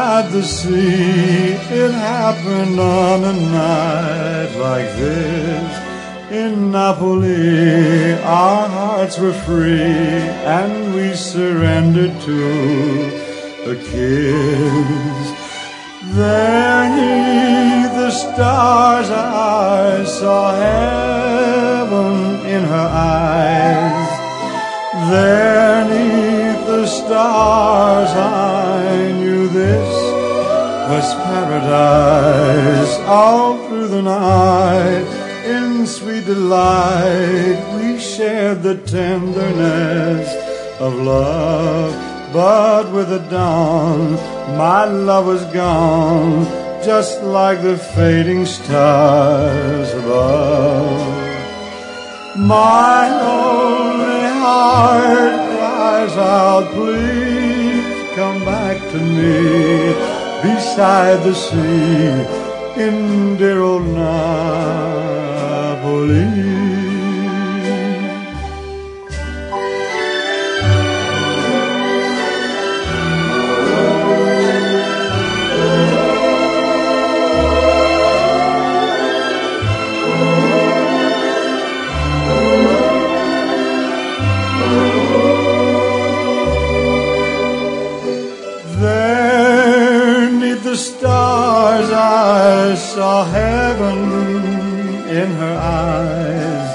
beside the sea. It happened on a night like this. In Napoli, our hearts were free, and we surrendered to a kiss. There 'neath the stars I saw heaven in her eyes. There 'neath the stars I knew this was paradise. All through the night, in sweet delight, we shared the tenderness of love. But with the dawn, my love was gone, just like the fading stars above. My lonely heart cries out, please come back to me, beside the sea, in dear old Napoli. Stars, I saw heaven in her eyes.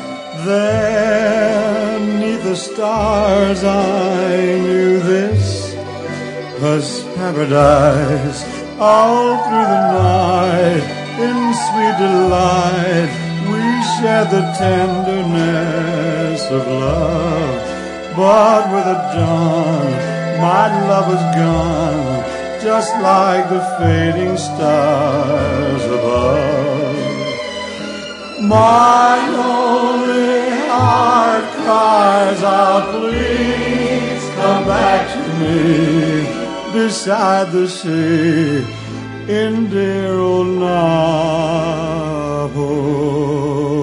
There 'neath the stars I knew this was paradise. All through the night, in sweet delight, we shared the tenderness of love. But with the dawn, my love was gone, just like the fading stars above. My lonely heart cries out, please come back to me, beside the sea, in dear old Napoli.